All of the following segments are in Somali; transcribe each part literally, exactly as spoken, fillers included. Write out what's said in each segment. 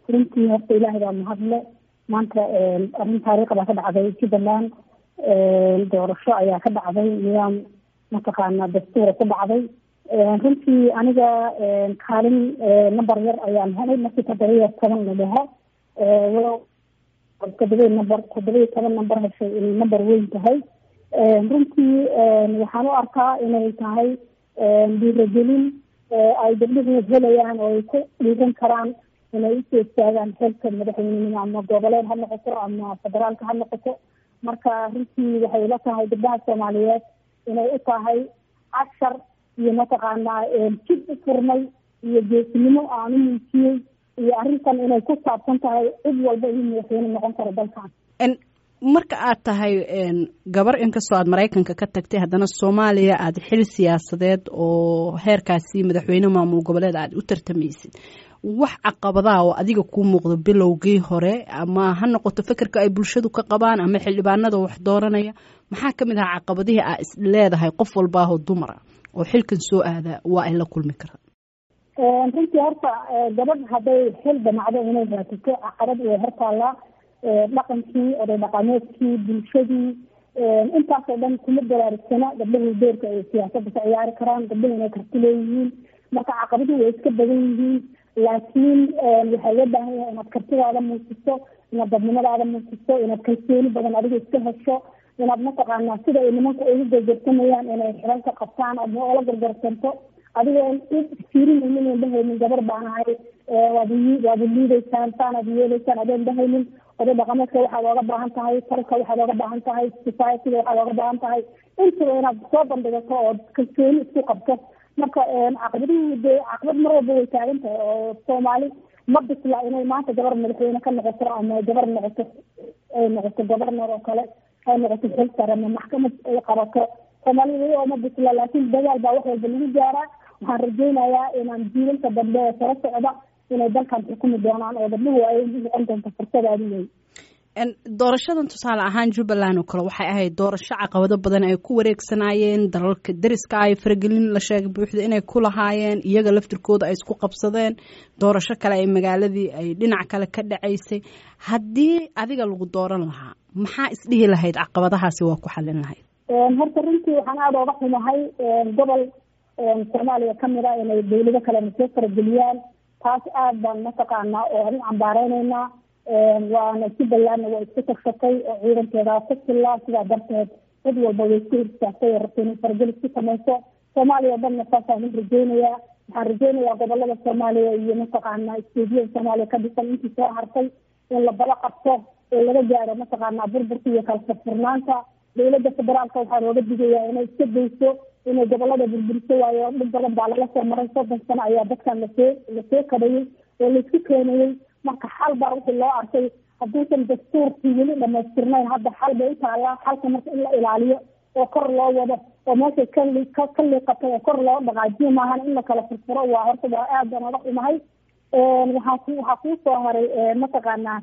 runtii horta ilaahay baa mahadle maanta arrin taariikh baa ka dhacday jubbaland doorasho ayaa ka dhacday nidaam mataqaana dastuura ku dhacday runtii aniga kaalin number yar ayaan helay markii toddobiyo toban la dhaha toddobiyo number toddobiyo toban number heshay inay number weyn tahay runtii waxaan u arkaa inay tahay dhiiragelin ay gabdhuhu helayaan oo ay ku dhiiran karaan inay usoo istaagaan xilka madaxweynenimo ama goboleed ha noqoto ama federaalka ha noqoto marka runtii waxay la tahay gabdhaha soomaaliyeed inay u tahay cashar iyo mataqaanaa jid u furnay iyo geesinimo aan u muujiyey iyo arrintan inay ku saabsan tahay cid walba inuu madaxweyne noqon karo dalkan marka aad tahay gabar inkastoo aad maraykanka ka tagtay haddana soomaaliya aad xil siyaasadeed oo heerkaasi madaxweyne maamul goboleed aad u tartamaysid wax caqabadaha oo adiga kuu muuqdo bilowgii hore ama ha noqoto fekerka ay bulshadu ka qabaan ama xildhibaanada wax dooranaya maxaa ka mid aha caqabadihii aa is leedahay qof walbaahoo dumara oo xilkan soo aada waa ay la kulmi karaan runtii horta gabadh hadday xil damacdo inay raatiso caqabad way hortaallaa dhaqankii oday dhaqameedkii bulshadii intaasoo dhan kuma daraarisana gabdhahu doorka ay siyaasadda ka ciyaari karaan gabdhahu inay karti leeyihiin marka caqabaduhu way iska badan yihiin laakiin waxaa loo baahan yahay inaad kartidaada muujiso inaad dadnimadaada muujiso inaad kalsooni badan adiga iska hesho inaad mataqaanaa sida ay nimanka ugu gargarsamayaan inay xilalka qabtaan ama oola gargarsanto adigoo fiirinaynin in dhahaynin gabar baan ahay waad waad liidaysaan saanaad yeelaysaan adeen dhahaynin oday dhaqameedka waxaad ooga baahan tahay talka waxaad ooga baahan tahay societyga waxaad ooga baahan tahay intaba inaad soo bandhigato oo kalsooni isku qabto marka caqabadihii dee caqabad mar walba way taagan tahay oo soomaali ma bisla inay maanta gabar madaxweyne ka noqoto ama gabar noqoto ay noqoto gobornor oo kale ay noqoto xil sare ama maxkamad ay qabato soomaali weli oo ma bisla laakiin dagaal baa wax walba lagu gaaraa waxaan rajaynayaa inaan jiilalka dambe ee sala socda inay dalkan xukumi doonaan oo gabdhuhu ay noqon doonto fursadaadi wey doorashadan tusaale ahaan jubbaland oo kale waxay ahayd doorasho caqabado badan ay ku wareegsanaayeen dalalka deriska ay faragelin la sheegay buuxda inay ku lahaayeen iyaga laftirkooda ay isku qabsadeen doorasho kale ay magaaladii ay dhinac kale ka dhacaysay haddii adiga lagu dooran lahaa maxaa isdhihi lahayd caqabadahaasi waa ku xallin lahayd horta runtii waxaan aada ooga xumahay gobol soomaaliya kamid a inay dawlado kalena soo farageliyaan taas aad baan mataqaanaa oo an cambaareyneyna waana jubbalandna waa isku tagshatay oo ciidankeeda ku fillaa sidaa darteed cid walba way isku hirtaagtay oo rabtay inay faragel isku samayso soomaaliya o dhanna saasaan u rajeynayaa waxaan rajeynayaa gobolada soomaaliya iyo mataqaanaa isteediyada soomaaliya ka dhisan intii soo hartay in la bala qabto oo laga gaaro mataqaanaa burburka iyo kala furfurnaanta dawladda federaalka waxaa looga digayaa inay iska dayso inay gobolada burburiso waayo dhib badan baa lala soo maray soddon sano ayaa dadkan lasoo lasoo kadhayay oo laisku keenayay marka xal baa wixii loo arkay hadduusan dastuurkii weli dhamaystirnayn hadda xal bay u taallaa xalka marka in la ilaaliyo oo kor loo wado oo meeshay kali ka ka liiqatay oo kor loo dhaqaajiyo maahan in la kala furfuro waa horta waa aad baan oga xumahay waxaa ku waxaa kuu soo haray mataqaanaa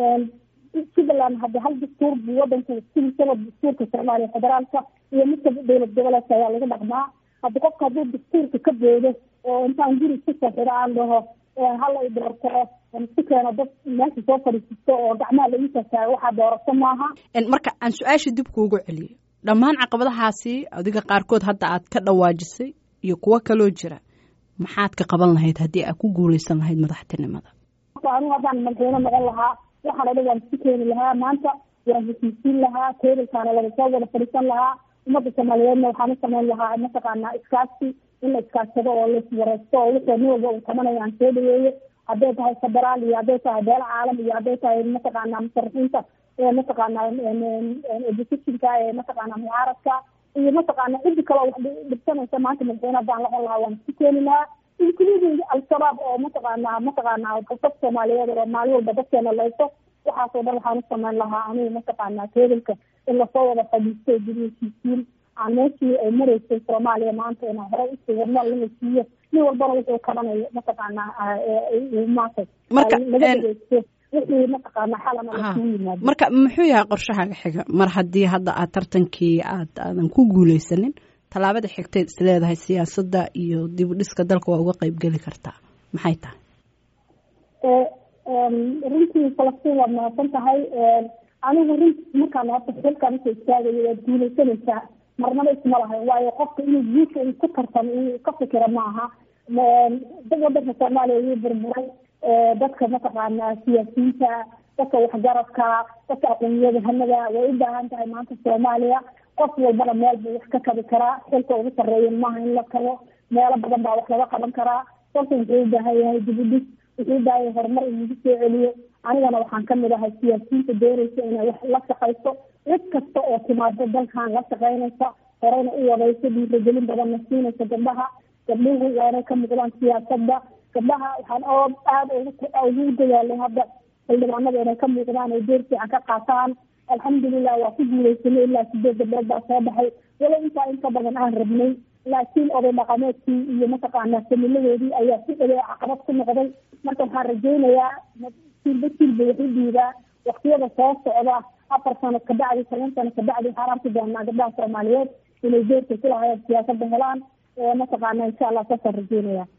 jubbaland hadda hal dastuur buu wadanka sidiisaba dastuurka soomaaliya federaalka iyo midka dowlad goboleedka ayaa lagu dhaqmaa hadda qofka hadduu dastuurka ka boodo oo intaan guri isku soo xiro aan dhaho hal ay doorto isku keeno dad meesha soo fadhiisato oo gacmaha la iisataago waxaa doorato maaha marka aan su-aasha dib kuugu celiyo dhammaan caqabadahaasi adiga qaarkood hadda aad ka dhawaajisay iyo kuwo kaloo jira maxaad ka qaban lahayd haddii aad ku guuleysan lahayd madaxtinimada anigu haddaan madaxweyne noqon lahaa waxaan odhan waan isku keeni lahaa maanta waan heshiisiin lahaa teerilkaana wada soo wada fadhiisan lahaa ummadda soomaaliyeedna waxaan u samayn lahaa mataqaanaa iskaasi in la iskaashado oo laiswareysto oo wixii nin walba uu tamanaya aan soo dhaweeyo hadday tahay federaal iyo hadday tahay beelo caalam iyo hadday tahay mataqaanaa musharaxiinta mataqaanaa oppositionka ee mataqaanaa mucaaradka iyo mataqaanaa cidi kaloo wax dhibsanaysa maanta madaxweyne haddaan noqon lahaa waan isku keeni lahaa including al-shabaab oo mataqaanaa mataqaanaa dad soomaaliyeed oo maalin walba dadkeena layso waxaasoo dhan waxaan u samayn lahaa anigu mataqaanaa teedalka in lasoo wada fadhiisto guri heshiisiin aan meeshii ay mareysay soomaaliya maanta inaan horey usii wadno la heshiiyo nin walbana wuxuu kabanayo mataqaanaa maanta marka laga dhegeysto wixii mataqaanaa xalana lasuu yimaado marka muxuu yahay qorshahaaga xiga mar haddii hadda aad tartankii aad aadan ku guuleysanin tallaabada xigteed is leedahay siyaasadda iyo dib u dhiska dalka waa uga qayb geli kartaa maxay tahay runtii falastiin waad mahadsan tahay anigu run markaan horta xilkaan usoo istaagayo waad guulaysanaysaa marnaba isma lahayn waayo qofka inuu guusha uu ku tartamo uu ka fikira ma aha dad wadanka soomaaliya wuu burburay dadka mataqaanaa siyaasiyiinta dadka waxgaradka dadka aqoon-yahanada way u baahan tahay maanta soomaaliya qof walbana meel buu wax ka kabi karaa xilka ugu sarreeya maaha in la kabo meelo badan baa wax laga qaban karaa qofka wuxuu u baahan yahay dibudhis wuxuu u baahan yahay horumar in lagu soo celiyo anigana waxaan kamid ahay siyaasiyiinta doonaysa inay wax la shaqayso cid kasta oo timaado dalkan la shaqaynaysa horeyna u wadayso dhiiragelin badanna siinaysa gabdhaha gabdhuhu waa inay ka muuqdaan siyaasadda gabdhaha waxaan oo aada ugu dadaalay hadda xildhibaanada inay ka muuqdaan ay door fiican ka qaataan alxamdulilah waa ku guuleysanay ilaa sideed gabdhood baa soo baxay walo intaa inka badan aan rabnay laakiin oday dhaqameedkii iyo mataqaanaa samiladoodii ayaa si dhawey caqabad ku noqday marka waxaan rajaynayaa silba silba wax u dhiibaa waktiyada soo socda afar sano kabacdi toban sano kabacdi waxaan arki doonaa gabdhaha soomaaliyeed inay doorka ku lahayeen siyaasadda helaan mataqaana insha allah saasaan rajeynaya